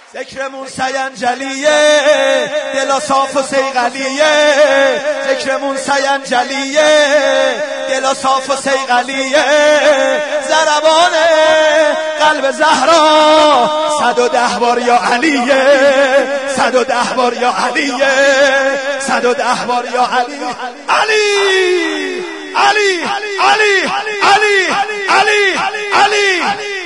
ذکرمون سینجلیه دلا صاف و سیغلیه، ذکرمون سینجلیه دلا صاف و سیغلیه، ضربان قلب زهرا 110 بار یا علیه، 110 بار یا علیه، 110 بار یا علی علی علی علی علی علی علی.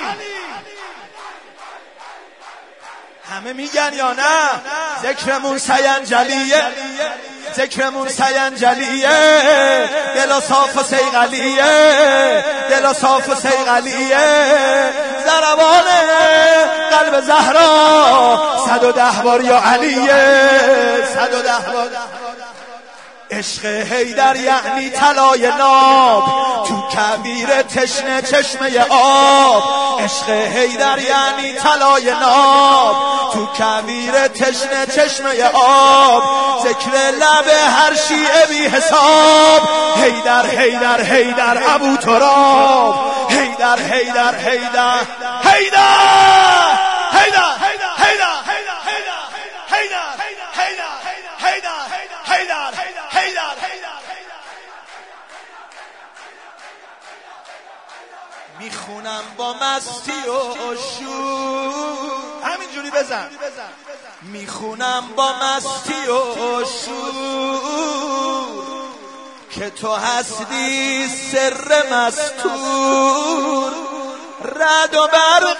همه میگن یا نه؟ ذکرمون سینجلیه، ذکرمون سینجلیه دلا صاف و سیغلیه، دلا صاف و سیغلیه، ضربان قلب زهرا 110 بار یا علیه، 110 بار. عشق حیدر یعنی طلای ناب تو کویر تشنه چشمه آب، عشق حیدر یعنی طلای ناب تو کویر تشنه چشمه آب، ذکر لب هر شیعه بی حساب، حیدر حیدر حیدر ابو تراب، حیدر حیدر حیدر حیدر حیدر حیدر میخونم با مستی و شور، همینجوری بزن، میخونم با مستی و شور که تو هستی سر مستور، رد و برق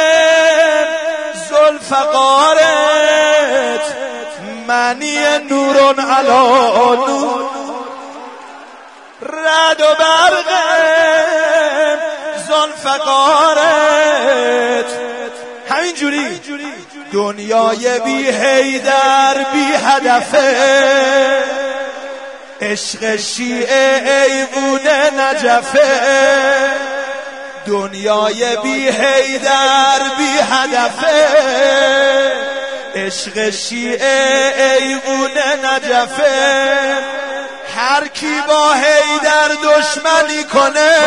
ذوالفقارت معنی نورون علا نور، رد و برق ذوالفقارت همینجوری. دنیای بی حیدر بی هدفه، عشق شیعه ایوونه نجفه، دنیای بی حیدر بی هدفه، عشق شیعه ایوونه نجفه، هر کی با حیدر دشمنی کنه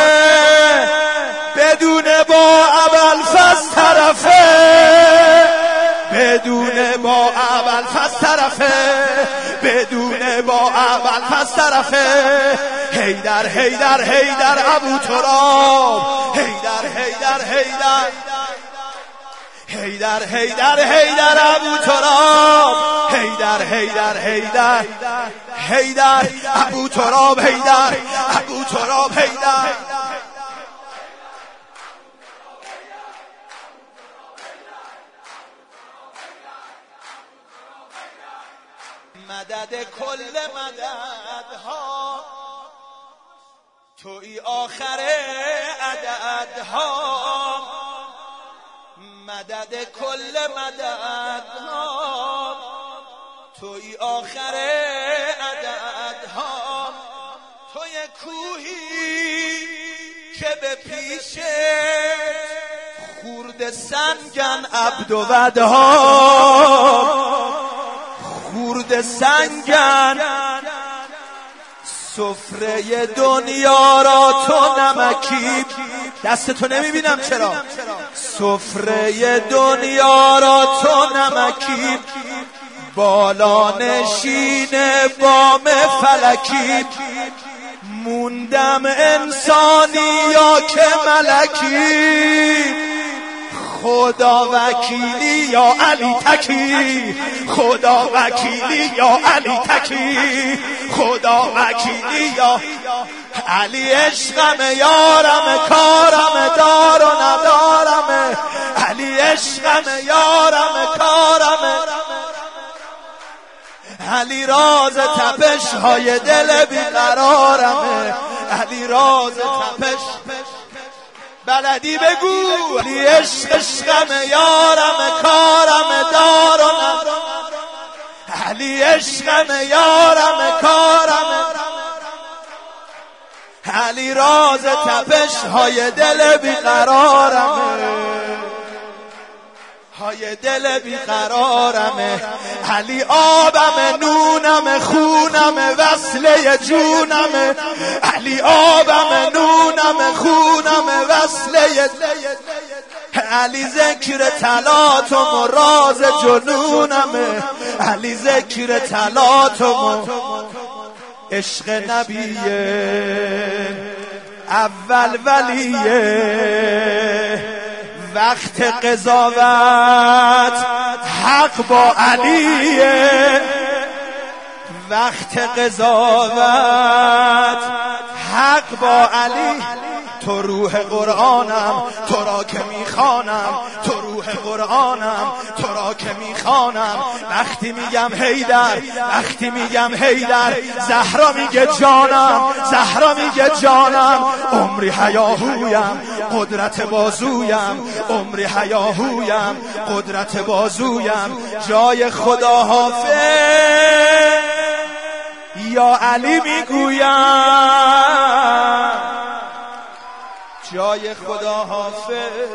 بدون با ابوالفضل طرفه، بدون با ابوالفضل طرفه، بدون با ابوالفضل طرفه، حیدر حیدر حیدر ابو تراب، حیدر حیدر حیدر حیدر حیدر حیدر ابو تراب، حیدر حیدر حیدر حیدر ابو تراب، حیدر ابو تراب، حیدر. مدد کل مددها توی آخر عددها، مدد کل مددها توی آخر عددها، توی کوهی که به پیش خورد سنگن عبد و ودها، خورد سنگن سفره دنیا را تو نمکی، دستتو نمیبینم چرا، سفره دنیا را تو نمکی، بالا نشین بام فلکی، موندم انسانی یا که ملکی، خدا وکیلی یا علی تکی، خدا وکیلی یا علی تکی، خدا وکیلی یا علی. عشقم یارم کارم دار و ندارم، علی عشقم یارم کارم، علی راز تپش های دل بیقرارم، علی راز تپش بلدی بگو، علی عشق عشقم یارم کارم دار و ندارم، علی عشقم یارم کارم، علی راز تپش های دل بیقرارم، های دل بیقرارم، علی آبم نونم خونم وصله جونم، علی آبم نونم خونم وصله، علی ذکر طلات و راز جنونمه، علی ذکر طلات و عشق نبیه اول ولیه، وقت قضاوت حق با علیه، وقت قضاوت حق با علی. تو روح قرآنم تو را که میخوانم، تو روح قرآنم تو را که میخوانم. وقتی میگم حیدر، وقتی میگم حیدر، زهرا میگه جانم، زهرا میگه جانم. عمری هیاهویم قدرت بازویم، عمری هیاهویم قدرت بازویم. جای خدا حافظ یا علی میگویم، جای خدا حافظ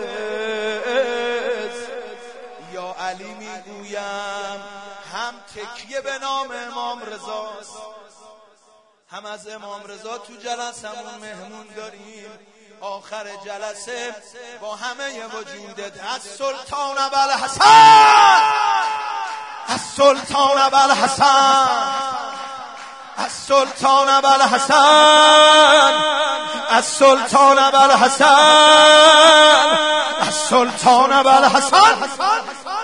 یا علی میگویم. هم تکیه به نام امام رضاست، هم از امام رضا تو جلسمون مهمون داریم. آخر جلسه با همه وجودت از سلطان ابوالحسن، از سلطان ابوالحسن، از سلطان ابوالحسن، از سلطان ابوالحسن، از سلطان ابوالحسن